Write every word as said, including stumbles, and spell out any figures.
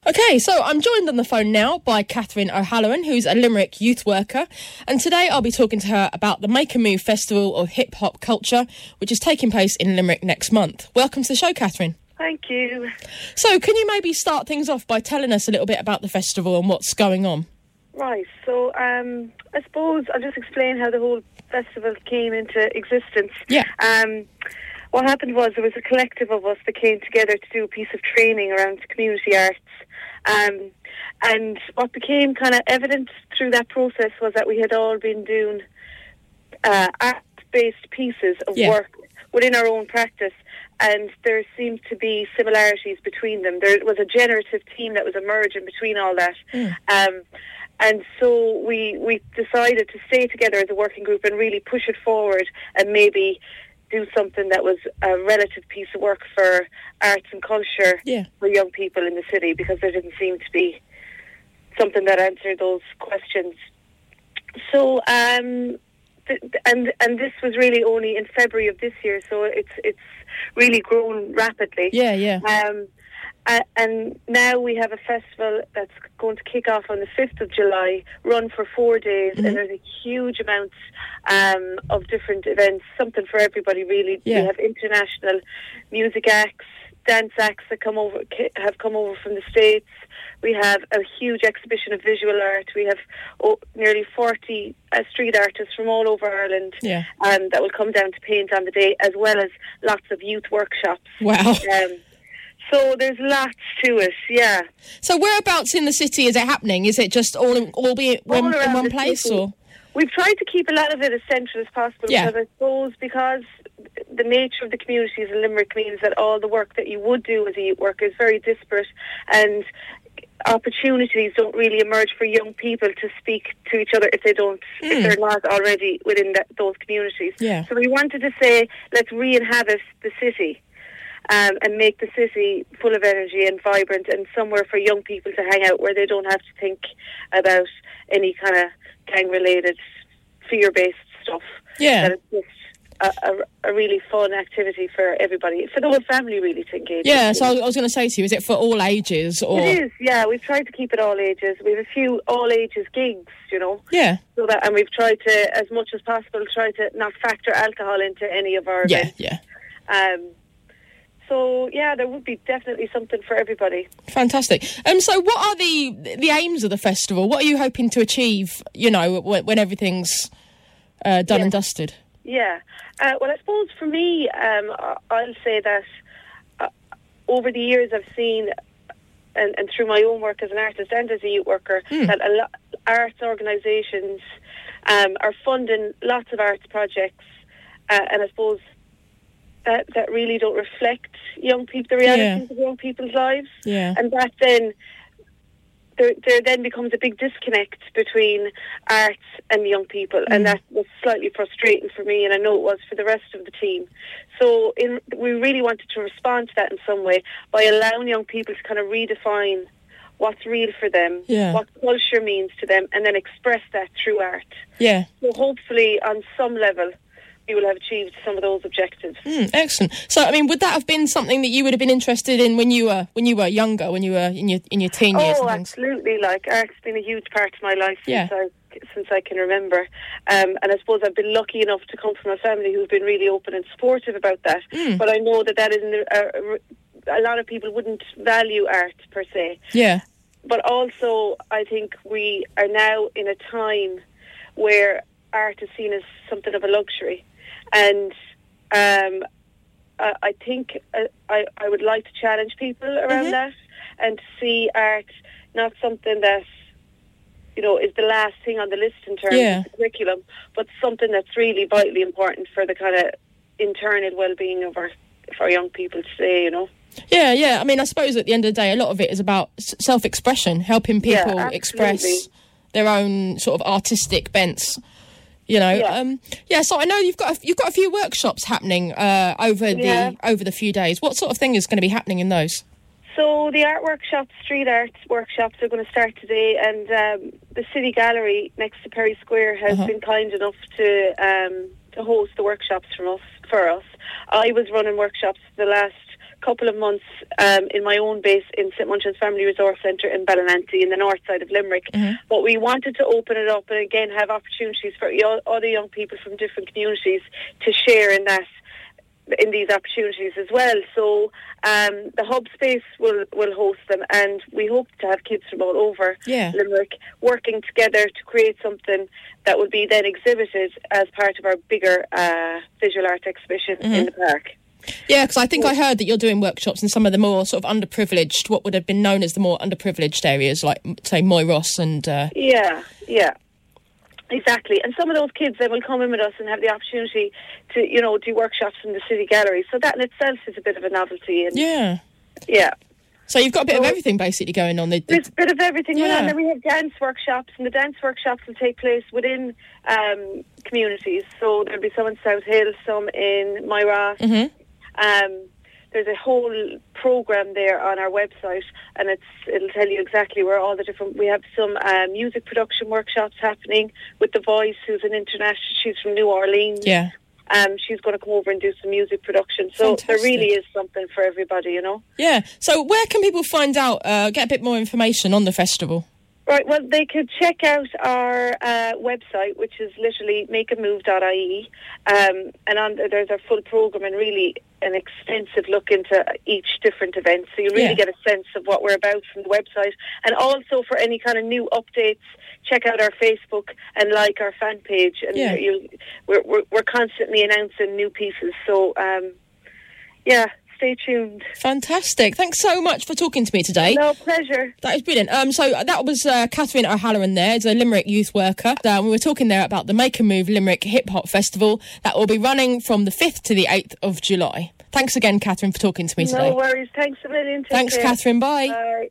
Okay, so I'm joined on the phone now by Catherine O'Halloran, who's a Limerick youth worker, and today I'll be talking to her about the Make a Move Festival of Hip Hop Culture, which is taking place in Limerick next month. Welcome to the show, Catherine. Thank you. So, can you maybe start things off by telling us a little bit about the festival and what's going on? Right, so um, I suppose I'll just explain how the whole festival came into existence. Yeah. Um, what happened was there was a collective of us that came together to do a piece of training around community arts. Um, and what became kind of evident through that process was that we had all been doing uh, art-based pieces of yeah. work within our own practice, and there seemed to be similarities between them. There was a generative team that was emerging between all that. Mm. Um, and so we, we decided to stay together as a working group and really push it forward and maybe do something that was a relative piece of work for arts and culture yeah. for young people in the city, because there didn't seem to be something that answered those questions. So, um, th- and and this was really only in February of this year, so it's it's really grown rapidly. Yeah, yeah. Um, uh, and now we have a festival that's going to kick off on the fifth of July, run for four days, mm-hmm. and there's a huge amount um, of different events, something for everybody really. Yeah. We have international music acts, dance acts that come over, have come over from the States. We have a huge exhibition of visual art. We have oh, nearly forty uh, street artists from all over Ireland yeah. um, that will come down to paint on the day, as well as lots of youth workshops. Wow. Um, so there's lots to it, yeah. So whereabouts in the city is it happening? Is it just all in, all be all in, in one the place? city. Or We've tried to keep a lot of it as central as possible, yeah. because I suppose because the nature of the communities in Limerick means that all the work that you would do as a youth worker is very disparate, and opportunities don't really emerge for young people to speak to each other if they don't, mm. if they're not already within that, those communities. Yeah. So we wanted to say, let's re-inhabit the city. Um, and make the city full of energy and vibrant, and somewhere for young people to hang out where they don't have to think about any kind of gang-related, fear-based stuff. Yeah. That it's just a, a, a really fun activity for everybody, for the whole family really to engage. Yeah, so I was going to say to you, is it for all ages? Or It is, yeah. We've tried to keep it all ages. We have a few all-ages gigs, you know. Yeah. So that, and we've tried to, as much as possible, try to not factor alcohol into any of our yeah, events. Yeah, Um So, yeah, there would be definitely something for everybody. Fantastic. Um, so what are the the aims of the festival? What are you hoping to achieve, you know, when, when everything's uh, done yeah. and dusted? Yeah. Uh, well, I suppose for me, um, I'll say that uh, over the years I've seen, and, and through my own work as an artist and as a youth worker, mm. that a lot arts organisations um, are funding lots of arts projects, uh, and I suppose That, that really don't reflect young people, the realities yeah. of young people's lives. Yeah. And that then, there, there then becomes a big disconnect between arts and young people. Mm. And that was slightly frustrating for me, and I know it was for the rest of the team. So in, we really wanted to respond to that in some way by allowing young people to kind of redefine what's real for them, yeah. what culture means to them, and then express that through art. Yeah. So hopefully, on some level, we will have achieved some of those objectives. Mm, excellent. So, I mean, would that have been something that you would have been interested in when you were when you were younger, when you were in your in your teen years? Oh, and things? Absolutely! Like art's been a huge part of my life yeah. since I since I can remember, um, and I suppose I've been lucky enough to come from a family who've been really open and supportive about that. Mm. But I know that that isn't a, a lot of people wouldn't value art per se. Yeah. But also, I think we are now in a time where art is seen as something of a luxury. And um, I, I think uh, I, I would like to challenge people around mm-hmm. that, and to see art not something that, you know, is the last thing on the list in terms yeah. of the curriculum, but something that's really vitally important for the kind of internal well-being of our, of our young people today, you know. Yeah, yeah. I mean, I suppose at the end of the day, a lot of it is about self-expression, helping people yeah, express their own sort of artistic bents. You know, yeah. um, yeah. So I know you've got a, you've got a few workshops happening uh, over yeah. the over the few days. What sort of thing is going to be happening in those? So the art workshops, street arts workshops, are going to start today, and um, the City Gallery next to Perry Square has uh-huh. been kind enough to um, to host the workshops from us for us. I was running workshops the last couple of months um, in my own base in St Munchin's Family Resource Centre in Ballinanty in the north side of Limerick. Mm-hmm. But we wanted to open it up and again have opportunities for y- other young people from different communities to share in that, in these opportunities as well. So um, the hub space will, will host them, and we hope to have kids from all over yeah. Limerick working together to create something that will be then exhibited as part of our bigger uh, visual art exhibition mm-hmm. in the park. Yeah, because I think I heard that you're doing workshops in some of the more sort of underprivileged, what would have been known as the more underprivileged areas, like, say, Moyross and... Uh... Yeah, yeah. Exactly, and some of those kids then will come in with us and have the opportunity to, you know, do workshops in the city gallery. So that in itself is a bit of a novelty. And yeah, yeah. So you've got a bit so, of everything basically going on. The, the, there's a bit of everything yeah. going on. And then we have dance workshops, and the dance workshops will take place within um, communities. So there'll be some in South Hill, some in Moyross. Mm-hmm. Um, there's a whole program there on our website, and it's it'll tell you exactly where all the different... We have some uh, music production workshops happening with The Voice, who's an international... She's from New Orleans. Yeah. Um, she's going to come over and do some music production. So Fantastic. There really is something for everybody, you know. Yeah. So where can people find out, uh, get a bit more information on the festival? Right, well, they could check out our uh, website, which is literally make a move dot I E, um, and on there's our full programme and really an extensive look into each different event, so you really yeah. get a sense of what we're about from the website. And also for any kind of new updates, check out our Facebook and like our fan page, and yeah. you, we're, we're, we're constantly announcing new pieces, so um, yeah. Stay tuned. Fantastic. Thanks so much for talking to me today. No, pleasure. That is brilliant. Um, so that was uh, Catherine O'Halloran there, as a Limerick youth worker. Uh, we were talking there about the Make a Move Limerick Hip Hop Festival that will be running from the fifth to the eighth of July. Thanks again, Catherine, for talking to me today. No worries. Thanks a million. Take Thanks, care. Catherine. Bye. Bye.